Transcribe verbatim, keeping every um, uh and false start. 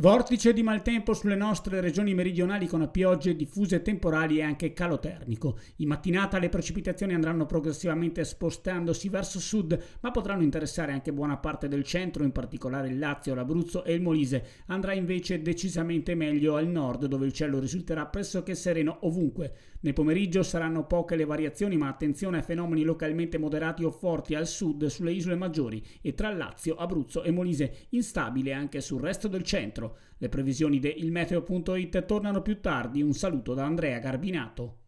Vortice di maltempo sulle nostre regioni meridionali con piogge diffuse temporali e anche calo termico. In mattinata le precipitazioni andranno progressivamente spostandosi verso sud, ma potranno interessare anche buona parte del centro, in particolare il Lazio, l'Abruzzo e il Molise. Andrà invece decisamente meglio al nord, dove il cielo risulterà pressoché sereno ovunque. Nel pomeriggio saranno poche le variazioni, ma attenzione a fenomeni localmente moderati o forti al sud sulle isole maggiori e tra Lazio, Abruzzo e Molise, instabile anche sul resto del centro. Le previsioni di ilmeteo punto it tornano più tardi. Un saluto da Andrea Garbinato.